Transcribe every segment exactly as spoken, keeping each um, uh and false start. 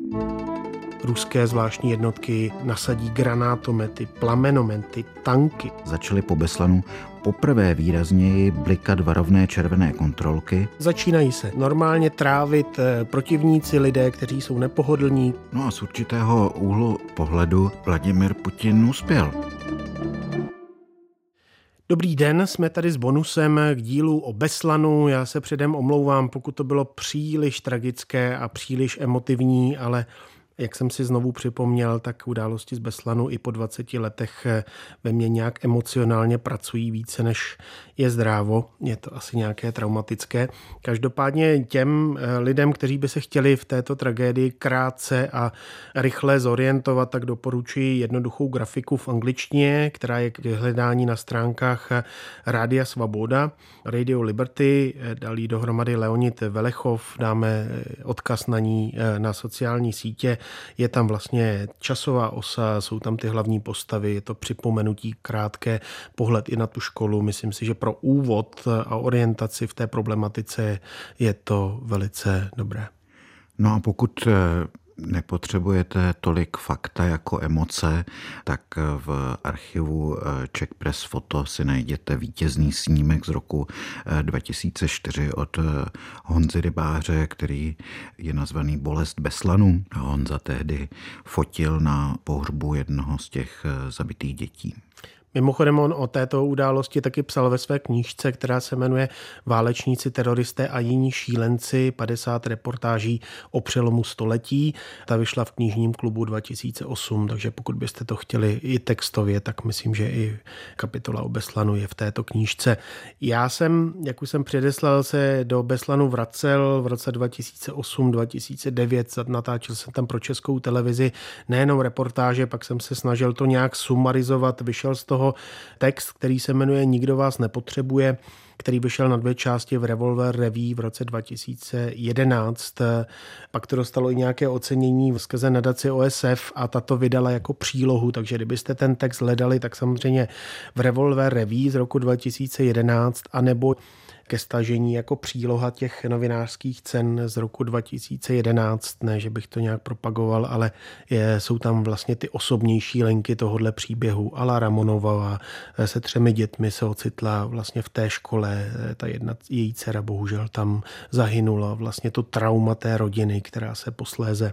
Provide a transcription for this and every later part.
Ruské zvláštní jednotky nasadí granátomety, plamenomety, tanky. Začaly po Beslanu poprvé výrazněji blikat varovné červené kontrolky. Začínají se normálně trávit protivníci, lidé, kteří jsou nepohodlní. No a z určitého úhlu pohledu Vladimir Putin uspěl. Dobrý den, jsme tady s bonusem k dílu o Beslanu. Já se předem omlouvám, pokud to bylo příliš tragické a příliš emotivní, ale jak jsem si znovu připomněl, tak události z Beslanu i po dvaceti letech ve mně nějak emocionálně pracují více, než je zdrávo. Je to asi nějaké traumatické. Každopádně těm lidem, kteří by se chtěli v této tragédii krátce a rychle zorientovat, tak doporučuji jednoduchou grafiku v angličtině, která je k vyhledání na stránkách Rádia Svoboda, Radio Liberty, dal jí dohromady Leonid Velechov, dáme odkaz na ní na sociální sítě. Je tam vlastně časová osa, jsou tam ty hlavní postavy, je to připomenutí krátké, pohled i na tu školu. Myslím si, že pro úvod a orientaci v té problematice je to velice dobré. No a pokud nepotřebujete tolik fakta jako emoce, tak v archivu Czech Press Photo si najděte vítězný snímek z roku dva tisíce čtyři od Honzy Rybáře, který je nazvaný Bolest Beslanu. Honza tehdy fotil na pohřbu jednoho z těch zabitých dětí. Mimochodem on o této události taky psal ve své knížce, která se jmenuje Válečníci, teroristé a jiní šílenci, padesát reportáží o přelomu století. Ta vyšla v knižním klubu dva tisíce osm, takže pokud byste to chtěli i textově, tak myslím, že i kapitola o Beslanu je v této knížce. Já jsem, jak už jsem předeslal, se do Beslanu vracel v roce dva tisíce osm dva tisíce devět, natáčel jsem tam pro Českou televizi nejenom reportáže, pak jsem se snažil to nějak sumarizovat, vyšel z toho text, který se jmenuje Nikdo vás nepotřebuje, který vyšel na dvě části v Revolver Revue v roce dva tisíce jedenáct. Pak to dostalo i nějaké ocenění skrze nadaci O S F a tato vydala jako přílohu, takže kdybyste ten text hledali, tak samozřejmě v Revolver Revue z roku dva tisíce jedenáct, anebo ke stažení jako příloha těch novinářských cen z roku dva tisíce jedenáct. Ne, že bych to nějak propagoval, ale je, jsou tam vlastně ty osobnější linky tohohle příběhu. Ala Ramonová se třemi dětmi se ocitla vlastně v té škole. Ta jedna její dcera bohužel tam zahynula. Vlastně to trauma té rodiny, která se posléze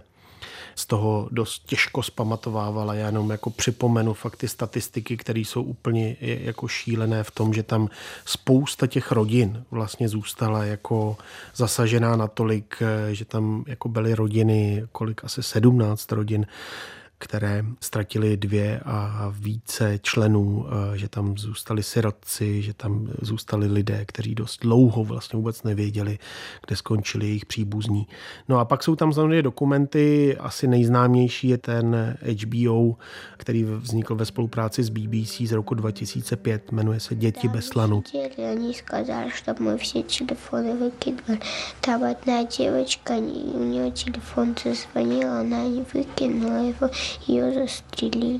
z toho dost těžko zpamatovávala. Já jenom jako připomenu fakt ty statistiky, které jsou úplně jako šílené v tom, že tam spousta těch rodin vlastně zůstala jako zasažená natolik, že tam jako byly rodiny, kolik asi sedmnáct rodin, které ztratili dvě a více členů, že tam zůstali sirotci, že tam zůstali lidé, kteří dost dlouho vlastně vůbec nevěděli, kde skončili jejich příbuzní. No a pak jsou tam samozřejmě dokumenty, asi nejznámější je ten H B O, který vznikl ve spolupráci s B B C z roku dva tisíce pět, jmenuje se Děti Beslanu. Oni сказали, чтобы мы все телефоны выкидывали. Там одна девочка, у нее телефон зазвонил, она не выкинула его. Ее застрелили.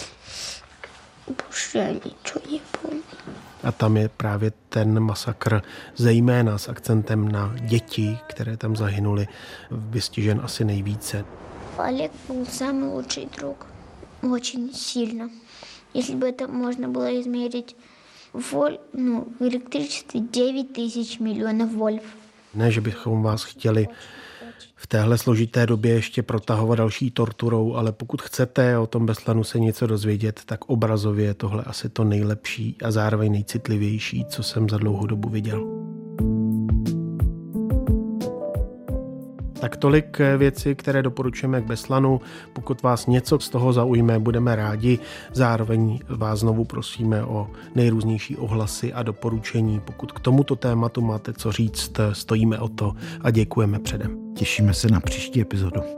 Už já ničeho nepomínám. A tam je právě ten masakr, zejména s akcentem na děti, které tam zahynuly, vystižen asi nejvíce. Олег был самый лучший друг. Очень сильно. Если бы это можно было измерить воль, ну, в электричестве девять тысяч миллионов вольт. Ne, že bychom vás chtěli v téhle složité době ještě protahovat další torturou, ale pokud chcete o tom Beslanu se něco dozvědět, tak obrazově je tohle asi to nejlepší a zároveň nejcitlivější, co jsem za dlouhou dobu viděl. Tak tolik věci, které doporučujeme k Beslanu. Pokud vás něco z toho zaujme, budeme rádi. Zároveň vás znovu prosíme o nejrůznější ohlasy a doporučení. Pokud k tomuto tématu máte co říct, stojíme o to a děkujeme předem. Těšíme se na příští epizodu.